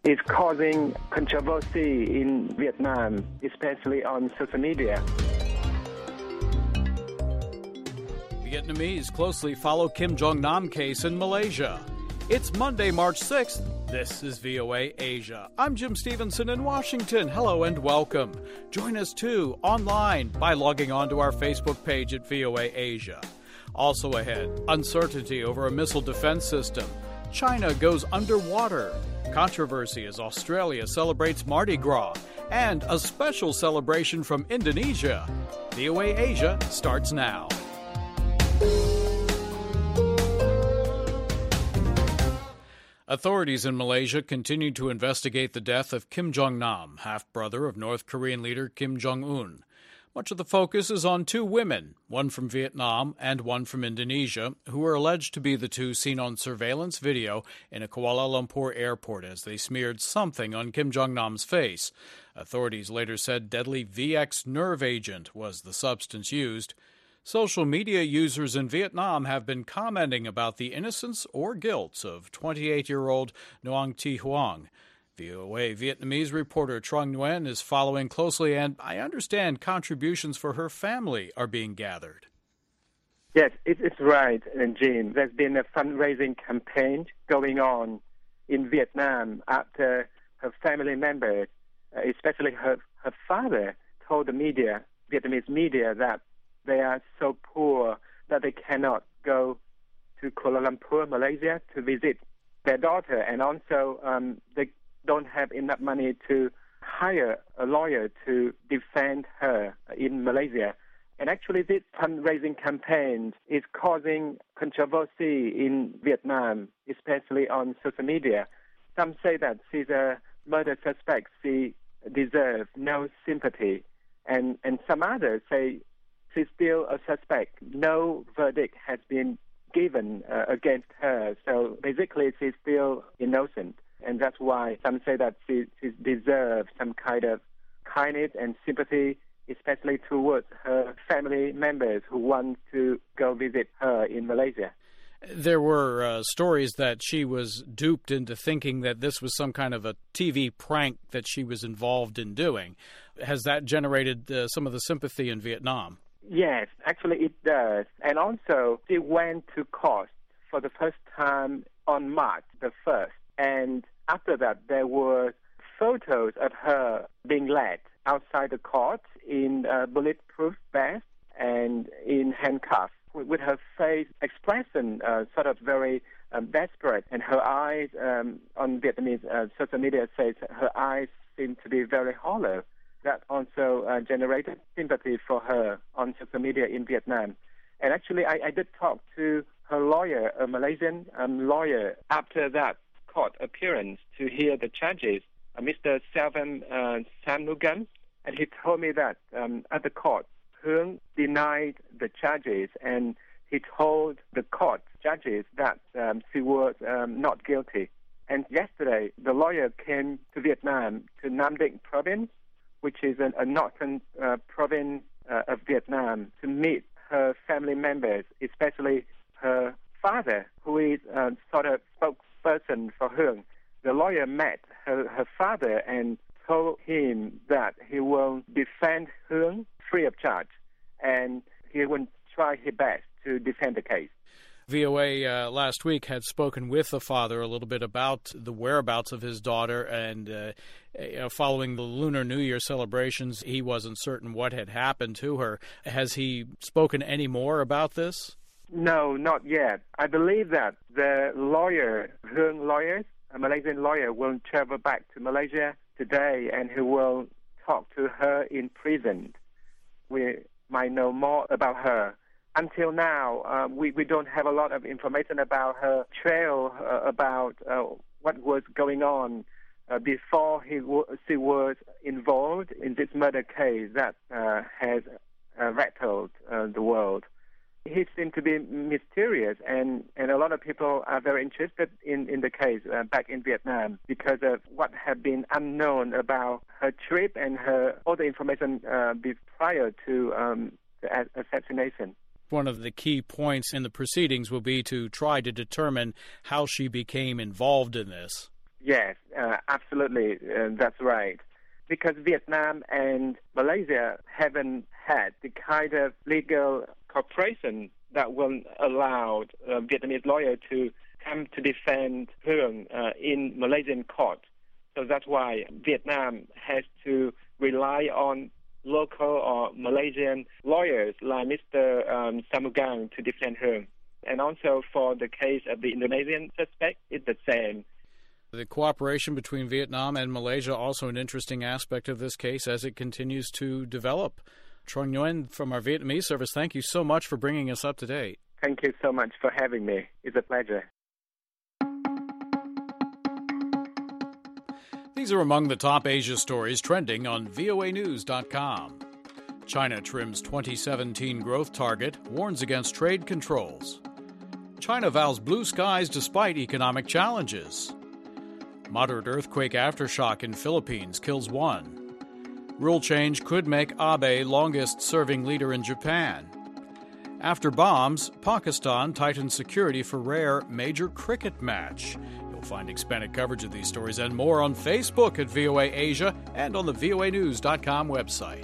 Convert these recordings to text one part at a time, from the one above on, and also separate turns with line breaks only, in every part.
is causing controversy in Vietnam, especially on social media.
Vietnamese closely follow Kim Jong-nam case in Malaysia. It's Monday, March 6th. This is VOA Asia. I'm Jim Stevenson in Washington. Hello and welcome. Join us, too, online by logging on to our Facebook page at VOA Asia. Also ahead, uncertainty over a missile defense system. China goes underwater. Controversy as Australia celebrates Mardi Gras. And a special celebration from Indonesia. VOA Asia starts now. Authorities in Malaysia continue to investigate the death of Kim Jong-nam, half-brother of North Korean leader Kim Jong-un. Much of the focus is on two women, one from Vietnam and one from Indonesia, who are alleged to be the two seen on surveillance video in a Kuala Lumpur airport as they smeared something on Kim Jong-nam's face. Authorities later said deadly VX nerve agent was the substance used. Social media users in Vietnam have been commenting about the innocence or guilt of 28-year-old Nguyen Thi Huong. VOA Vietnamese reporter Truong Nguyen is following closely, and I understand contributions for her family are being gathered.
Yes, it's right, Jim. There's been a fundraising campaign going on in Vietnam after her family members, especially her father, told the media, Vietnamese media, that they are so poor that they cannot go to Kuala Lumpur, Malaysia, to visit their daughter. And also, they don't have enough money to hire a lawyer to defend her in Malaysia. And actually, this fundraising campaign is causing controversy in Vietnam, especially on social media. Some say that she's a murder suspect. She deserves no sympathy. And some others say she's still a suspect. No verdict has been given against her. So basically, she's still innocent. And that's why some say that she deserves some kind of kindness and sympathy, especially towards her family members who want to go visit her in Malaysia.
There were stories that she was duped into thinking that this was some kind of a TV prank that she was involved in doing. Has that generated some of the sympathy in Vietnam?
Yes, actually it does. And also, she went to court for the first time on March the 1st. And after that, there were photos of her being led outside the court in a bulletproof vest and in handcuffs, with her face expression sort of very desperate. And her eyes, on Vietnamese social media says, her eyes seem to be very hollow. That also generated sympathy for her on social media in Vietnam. And actually, I did talk to her lawyer, a Malaysian lawyer, after that court appearance to hear the charges, Mr. Selvan Shanmugam, and he told me that at the court, Huong denied the charges, and he told the court judges that she was not guilty. And yesterday, the lawyer came to Vietnam, to Nam Dinh province, which is a northern province of Vietnam, to meet her family members, especially her father, who is sort of spokesperson for Huong. The lawyer met her father and told him that he will defend Huong free of charge, and he will try his best to defend the case.
VOA last week had spoken with the father a little bit about the whereabouts of his daughter, and following the Lunar New Year celebrations, he wasn't certain what had happened to her. Has he spoken any more about this?
No, not yet. I believe that the lawyer, Huong lawyers, a Malaysian lawyer, will travel back to Malaysia today, and he will talk to her in prison. We might know more about her. Until now, we don't have a lot of information about her trail, about what was going on before she was involved in this murder case that has rattled the world. He seemed to be mysterious, and a lot of people are very interested in the case back in Vietnam because of what had been unknown about her trip and all the information prior to the assassination.
One of the key points in the proceedings will be to try to determine how she became involved in this.
Yes, absolutely, that's right. Because Vietnam and Malaysia haven't had the kind of legal cooperation that will allow Vietnamese lawyers to come to defend Hương in Malaysian court. So that's why Vietnam has to rely on local or Malaysian lawyers like Mr. Samugang to defend Hương. And also for the case of the Indonesian suspect, it's the same.
The cooperation between Vietnam and Malaysia also an interesting aspect of this case as it continues to develop. Truong Nguyen from our Vietnamese service, thank you so much for bringing us up to date.
Thank you so much for having me. It's a pleasure.
These are among the top Asia stories trending on voanews.com. China trims 2017 growth target, warns against trade controls. China vows blue skies despite economic challenges. Moderate earthquake aftershock in Philippines kills one. Rule change could make Abe longest-serving leader in Japan. After bombs, Pakistan tightens security for rare major cricket match. You'll find expanded coverage of these stories and more on Facebook at VOA Asia and on the voanews.com website.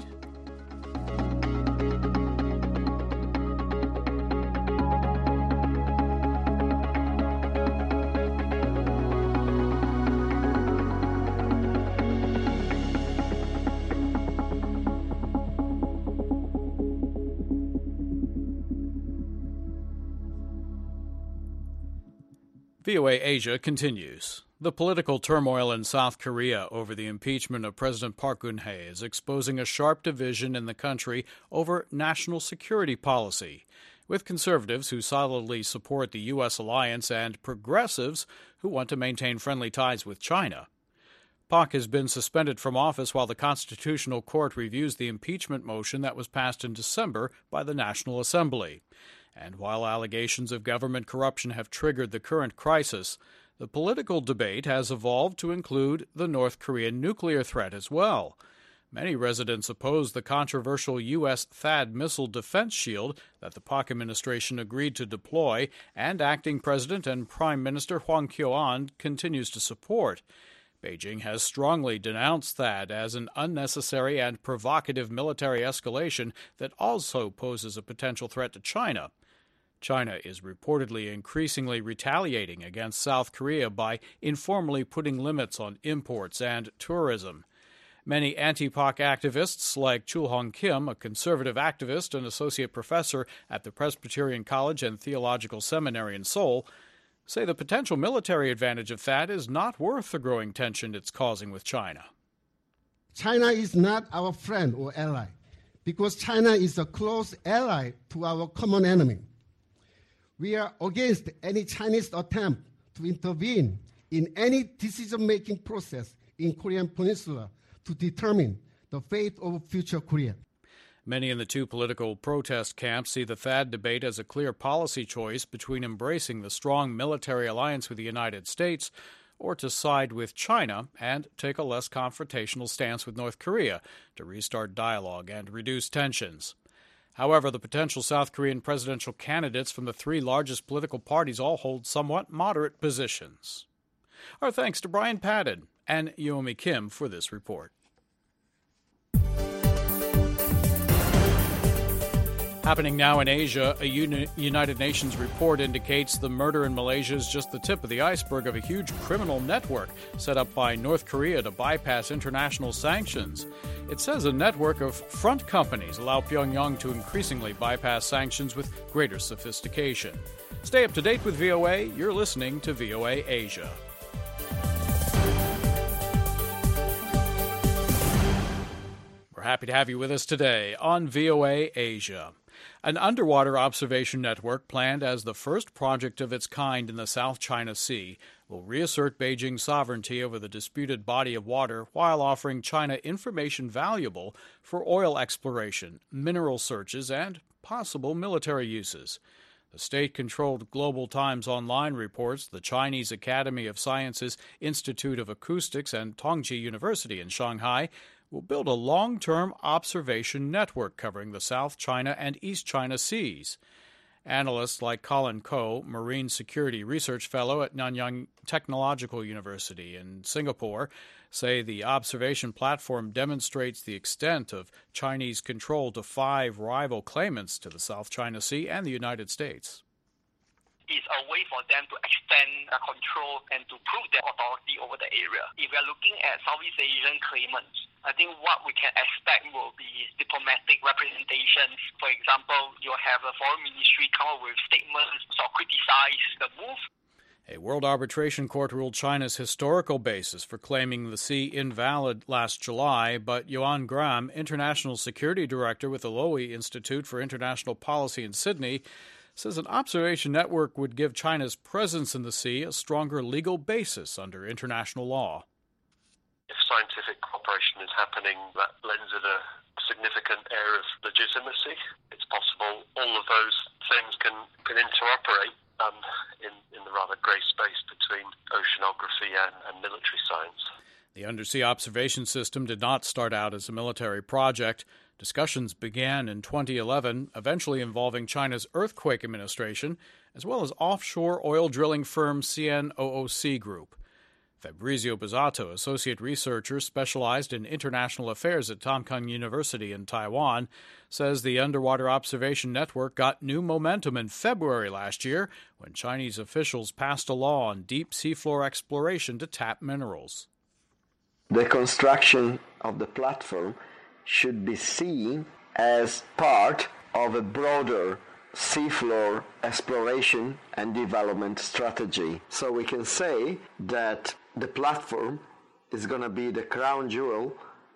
VOA Asia continues. The political turmoil in South Korea over the impeachment of President Park Geun-hye is exposing a sharp division in the country over national security policy, with conservatives who solidly support the U.S. alliance and progressives who want to maintain friendly ties with China. Park has been suspended from office while the Constitutional Court reviews the impeachment motion that was passed in December by the National Assembly. And while allegations of government corruption have triggered the current crisis, the political debate has evolved to include the North Korean nuclear threat as well. Many residents oppose the controversial U.S. THAAD missile defense shield that the Park administration agreed to deploy, and acting President and Prime Minister Hwang Kyo-ahn continues to support. Beijing has strongly denounced THAAD as an unnecessary and provocative military escalation that also poses a potential threat to China. China is reportedly increasingly retaliating against South Korea by informally putting limits on imports and tourism. Many anti-Pak activists, like Chul Hong Kim, a conservative activist and associate professor at the Presbyterian College and Theological Seminary in Seoul, say the potential military advantage of THAAD is not worth the growing tension it's causing with China.
China is not our friend or ally, because China is a close ally to our common enemy. We are against any Chinese attempt to intervene in any decision-making process in Korean Peninsula to determine the fate of future Korea.
Many in the two political protest camps see the THAAD debate as a clear policy choice between embracing the strong military alliance with the United States or to side with China and take a less confrontational stance with North Korea to restart dialogue and reduce tensions. However, the potential South Korean presidential candidates from the three largest political parties all hold somewhat moderate positions. Our thanks to Brian Padden and Yomi Kim for this report. Happening now in Asia, a United Nations report indicates the murder in Malaysia is just the tip of the iceberg of a huge criminal network set up by North Korea to bypass international sanctions. It says a network of front companies allow Pyongyang to increasingly bypass sanctions with greater sophistication. Stay up to date with VOA. You're listening to VOA Asia. We're happy to have you with us today on VOA Asia. An underwater observation network planned as the first project of its kind in the South China Sea will reassert Beijing's sovereignty over the disputed body of water while offering China information valuable for oil exploration, mineral searches, and possible military uses. The state-controlled Global Times Online reports the Chinese Academy of Sciences Institute of Acoustics and Tongji University in Shanghai will build a long-term observation network covering the South China and East China Seas. Analysts like Colin Koh, Marine Security Research Fellow at Nanyang Technological University in Singapore, say the observation platform demonstrates the extent of Chinese control to 5 rival claimants to the South China Sea and the United States.
It's a way for them to extend control and to prove their authority over the area. If we are looking at Southeast Asian claimants, I think what we can expect will be diplomatic representations. For example, you'll have the foreign ministry come up with statements or criticize the move.
A World Arbitration Court ruled China's historical basis for claiming the sea invalid last July, but Yuan Graham, International Security Director with the Lowy Institute for International Policy in Sydney, says an observation network would give China's presence in the sea a stronger legal basis under international law.
If scientific cooperation is happening, that lends it a significant air of legitimacy. It's possible all of those things can interoperate in the rather grey space between oceanography and military science.
The undersea observation system did not start out as a military project. Discussions began in 2011, eventually involving China's Earthquake Administration, as well as offshore oil drilling firm CNOOC Group. Fabrizio Bozzato, associate researcher specialized in international affairs at Tamkang University in Taiwan, says the underwater observation network got new momentum in February last year when Chinese officials passed a law on deep seafloor exploration to tap minerals.
The construction of the platform should be seen as part of a broader seafloor exploration and development strategy. So we can say that the platform is going to be the crown jewel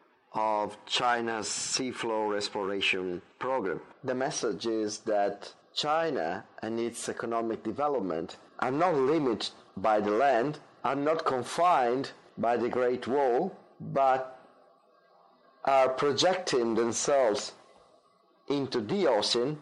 of China's seafloor exploration program. The message is that China and its economic development are not limited by the land, are not confined by the Great Wall, but are projecting themselves into the ocean,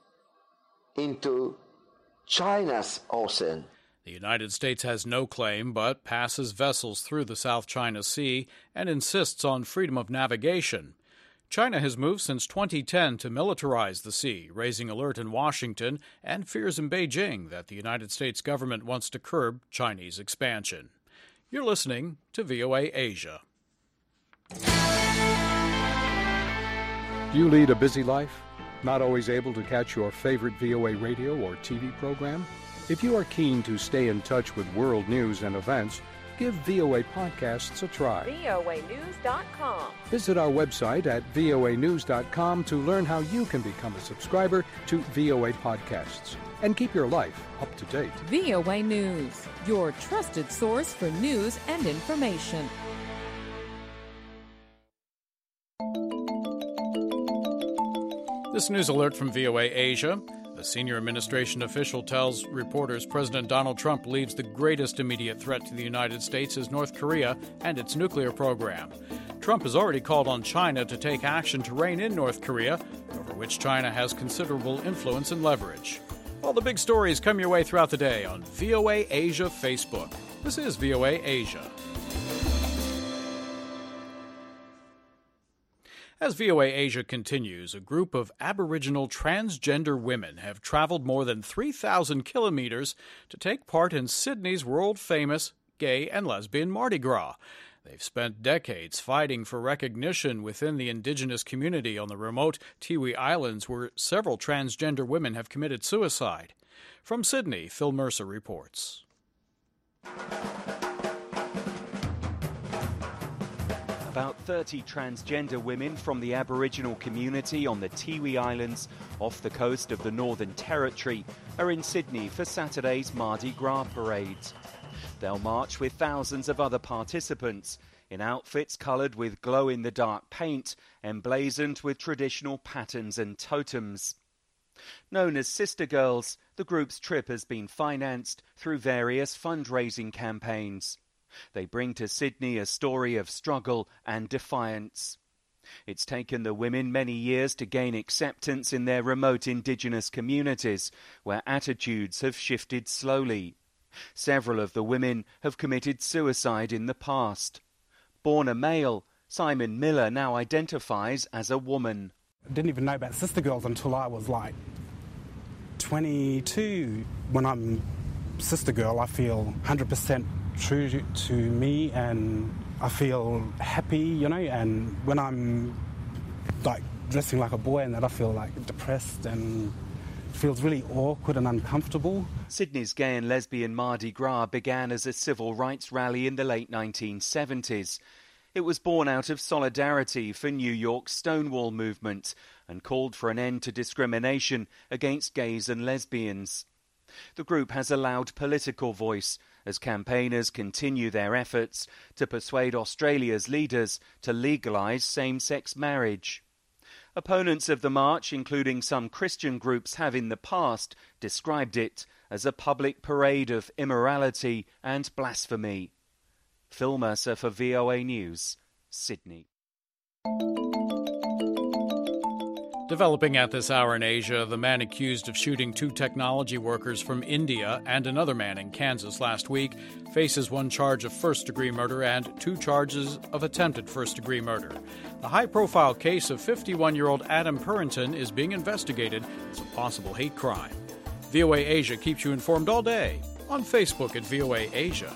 into China's ocean.
The United States has no claim but passes vessels through the South China Sea and insists on freedom of navigation. China has moved since 2010 to militarize the sea, raising alert in Washington and fears in Beijing that the United States government wants to curb Chinese expansion. You're listening to VOA Asia.
Do you lead a busy life? Not always able to catch your favorite VOA radio or TV program? If you are keen to stay in touch with world news and events, give VOA Podcasts a try.
voanews.com.
Visit our website at voanews.com to learn how you can become a subscriber to VOA Podcasts and keep your life up to date.
VOA News, your trusted source for news and information.
This news alert from VOA Asia. A senior administration official tells reporters President Donald Trump believes the greatest immediate threat to the United States is North Korea and its nuclear program. Trump has already called on China to take action to rein in North Korea, over which China has considerable influence and leverage. All the big stories come your way throughout the day on VOA Asia Facebook. This is VOA Asia. As VOA Asia continues, a group of Aboriginal transgender women have traveled more than 3,000 kilometers to take part in Sydney's world-famous gay and lesbian Mardi Gras. They've spent decades fighting for recognition within the indigenous community on the remote Tiwi Islands, where several transgender women have committed suicide. From Sydney, Phil Mercer reports.
About 30 transgender women from the Aboriginal community on the Tiwi Islands off the coast of the Northern Territory are in Sydney for Saturday's Mardi Gras parade. They'll march with thousands of other participants in outfits coloured with glow-in-the-dark paint, emblazoned with traditional patterns and totems. Known as Sister Girls, the group's trip has been financed through various fundraising campaigns. They bring to Sydney a story of struggle and defiance. It's taken the women many years to gain acceptance in their remote indigenous communities, where attitudes have shifted slowly. Several of the women have committed suicide in the past. Born a male, Simon Miller now identifies as a woman.
I didn't even know about Sister Girls until I was 22, when I'm sister girl, I feel 100% true to me, and I feel happy, and when I'm like dressing like a boy and that, I feel like depressed and feels really awkward and uncomfortable.
Sydney's gay and lesbian Mardi Gras began as a civil rights rally in the late 1970s. It was born out of solidarity for New York's Stonewall movement and called for an end to discrimination against gays and lesbians. The group has a loud political voice as campaigners continue their efforts to persuade Australia's leaders to legalise same-sex marriage. Opponents of the march, including some Christian groups, have in the past described it as a public parade of immorality and blasphemy. Phil Mercer for VOA News, Sydney.
Developing at this hour in Asia, the man accused of shooting 2 technology workers from India and another man in Kansas last week faces 1 charge of first-degree murder and 2 charges of attempted first-degree murder. The high-profile case of 51-year-old Adam Purinton is being investigated as a possible hate crime. VOA Asia keeps you informed all day on Facebook at VOA Asia.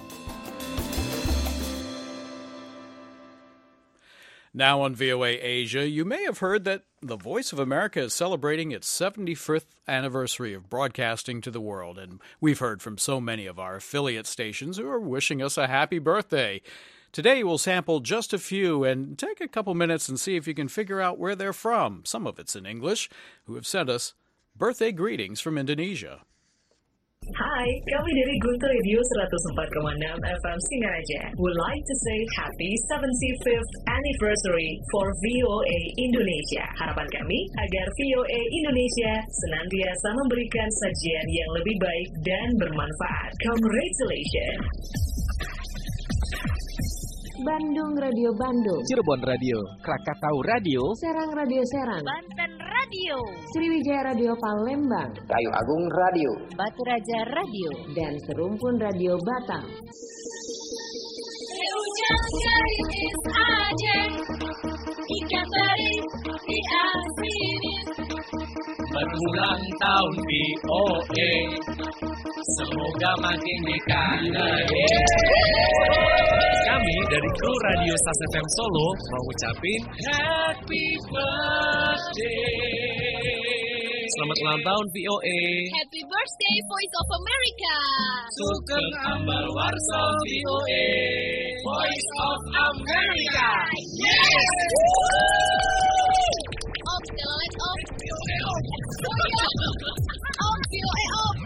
Now on VOA Asia, you may have heard that the Voice of America is celebrating its 75th anniversary of broadcasting to the world, and we've heard from so many of our affiliate stations who are wishing us a happy birthday. Today we'll sample just a few and take a couple minutes and see if you can figure out where they're from. Some of it's in English, who have sent us birthday greetings from Indonesia.
Hai, kami dari Guntur Radio 104,6 FM Singaraja would like to say happy 75th anniversary for VOA Indonesia. Harapan kami agar VOA Indonesia senantiasa memberikan sajian yang lebih baik dan bermanfaat. Congratulations!
Bandung Radio Bandung,
Cirebon Radio, Krakatau Radio,
Serang Radio Serang,
Banten Radio,
Sriwijaya Radio Palembang,
Kayu Agung Radio,
Batu Raja Radio,
dan Serumpun Radio Batam.
Hujan gerimis Aceh, ikan teri di Asirin.
Berulang tahun VOA, semoga makin dikangenin. Kami dari kru Radio Sas FM Solo mau ucapin Happy Birthday. Selamat ulang tahun VOA.
Happy Birthday Voice of America.
Sugeng Ambal Warso VOA, Voice of America. Yes.
Op, telolet op. Op, VOA op.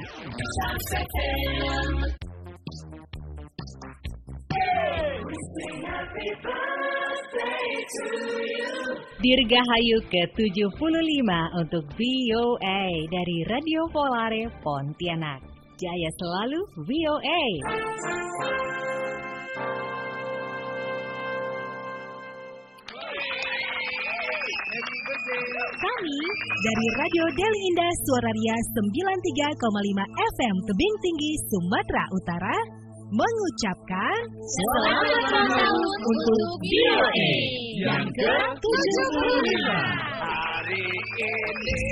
Dirgahayu ke-75 untuk VOA dari Radio Volare Pontianak. Jaya selalu VOA. Kami dari Radio Deli Indah Suararia 93,5 FM Tebing Tinggi, Sumatera Utara mengucapkan
selamat ulang tahun untuk VOA
yang ke-75. Hari ini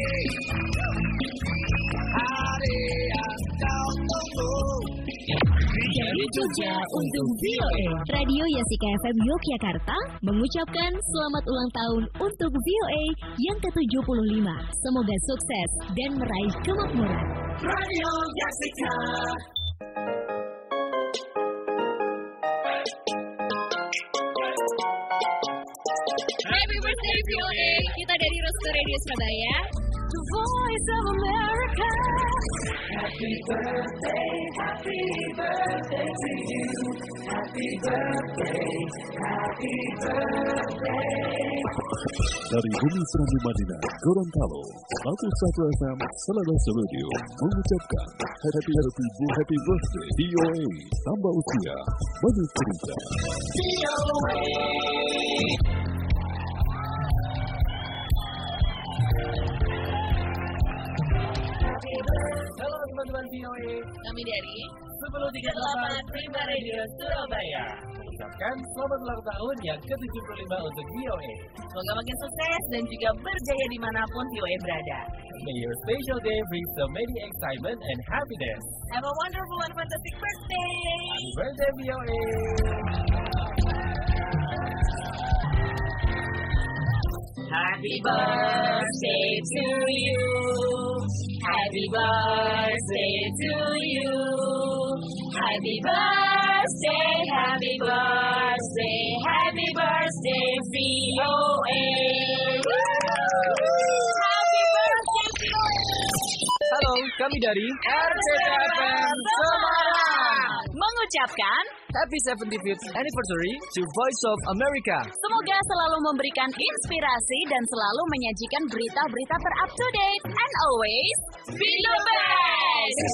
hari yang kau tunggu.
Dari Jogja untuk VOA. Radio Yasika FM Yogyakarta mengucapkan selamat ulang tahun untuk VOA yang ke-75. Semoga sukses dan meraih kemakmuran.
Radio Yasika.
Happy birthday VOA. Kita dari Roster Radio Surabaya.
The Voice of America.
Happy birthday to you. Happy birthday, happy birthday.
Dari Bumi Serambi Madinah, Gorontalo, 101 FM Selabasa Radio mengucapkan happy birthday VOA, tambah usia, banyak cerita.
Halo teman-teman VOA.
Kami dari
1038 Prima Radio Surabaya.
mengucapkan selamat ulang tahun yang ke-75 untuk VOA.
Semoga makin sukses dan juga berjaya dimanapun VOA berada.
May your special day bring so many excitement and happiness.
Have a wonderful and fantastic birthday!
Happy birthday, VOA!
Happy birthday to you. Happy birthday to you. Happy birthday, happy birthday, happy birthday, VOA. Happy birthday, VOA.
Halo, kami dari
RCTFM Semarang mengucapkan
Happy 75th Anniversary to Voice of America.
Semoga selalu memberikan inspirasi dan selalu menyajikan berita-berita ter-up-to-date. And always, be the best!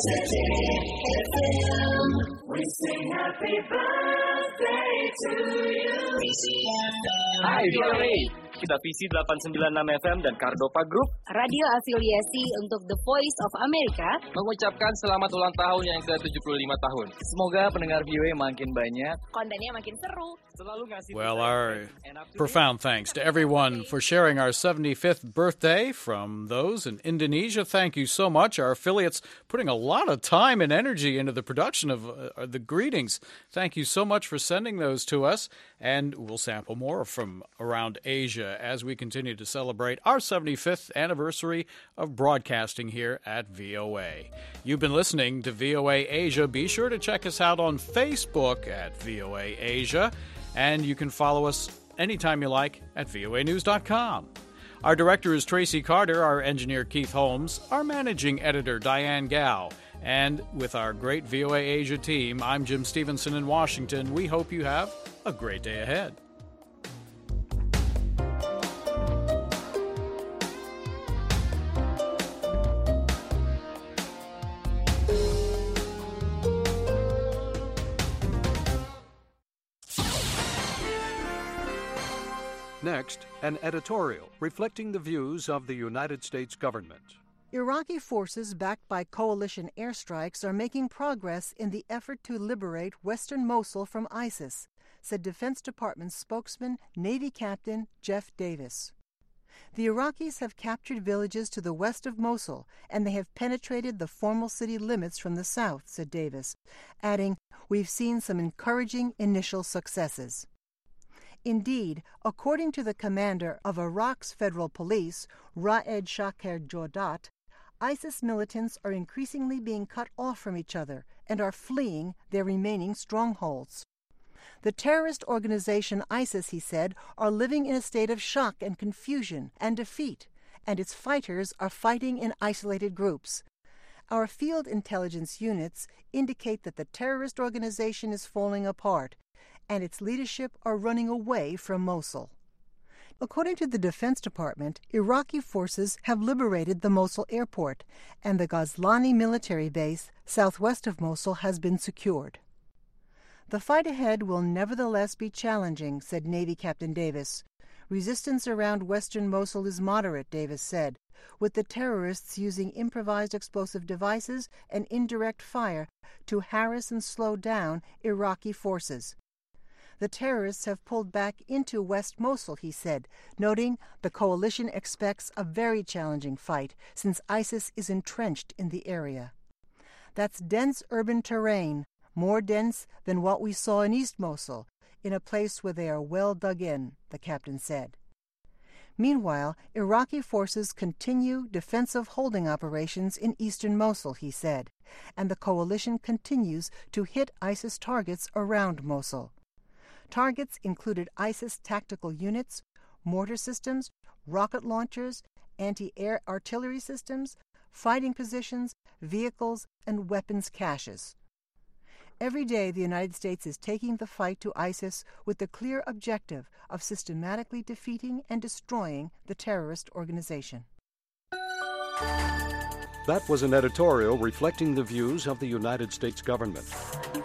We sing happy birthday to you.
Hai VOA, kita visi 896 FM dan Cardopa Group,
Radio afiliasi untuk The Voice of America,
mengucapkan selamat ulang tahun yang ke-75 tahun. Semoga pendengar VOA makin banyak,
kontennya makin seru.
Well, our profound thanks to everyone for sharing our 75th birthday. From those in Indonesia, thank you so much. Our affiliates putting a lot of time and energy into the production of the greetings. Thank you so much for sending those to us. And we'll sample more from around Asia as we continue to celebrate our 75th anniversary of broadcasting here at VOA. You've been listening to VOA Asia. Be sure to check us out on Facebook at VOA Asia. And you can follow us anytime you like at voanews.com. Our director is Tracy Carter, our engineer Keith Holmes, our managing editor Diane Gao. And with our great VOA Asia team, I'm Jim Stevenson in Washington. We hope you have a great day ahead.
Next, an editorial reflecting the views of the United States government.
Iraqi forces backed by coalition airstrikes are making progress in the effort to liberate western Mosul from ISIS, said Defense Department spokesman Navy Captain Jeff Davis. The Iraqis have captured villages to the west of Mosul, and they have penetrated the formal city limits from the south, said Davis, adding, "We've seen some encouraging initial successes." Indeed, according to the commander of Iraq's federal police, Raed Shaker Jodat, ISIS militants are increasingly being cut off from each other and are fleeing their remaining strongholds. The terrorist organization ISIS, he said, are living in a state of shock and confusion and defeat, and its fighters are fighting in isolated groups. Our field intelligence units indicate that the terrorist organization is falling apart, and its leadership are running away from Mosul. According to the Defense Department, Iraqi forces have liberated the Mosul airport, and the Ghazlani military base southwest of Mosul has been secured. The fight ahead will nevertheless be challenging, said Navy Captain Davis. Resistance around western Mosul is moderate, Davis said, with the terrorists using improvised explosive devices and indirect fire to harass and slow down Iraqi forces. The terrorists have pulled back into West Mosul, he said, noting the coalition expects a very challenging fight since ISIS is entrenched in the area. That's dense urban terrain, more dense than what we saw in East Mosul, in a place where they are well dug in, the captain said. Meanwhile, Iraqi forces continue defensive holding operations in eastern Mosul, he said, and the coalition continues to hit ISIS targets around Mosul. Targets included ISIS tactical units, mortar systems, rocket launchers, anti-air artillery systems, fighting positions, vehicles, and weapons caches. Every day, the United States is taking the fight to ISIS with the clear objective of systematically defeating and destroying the terrorist organization.
That was an editorial reflecting the views of the United States government.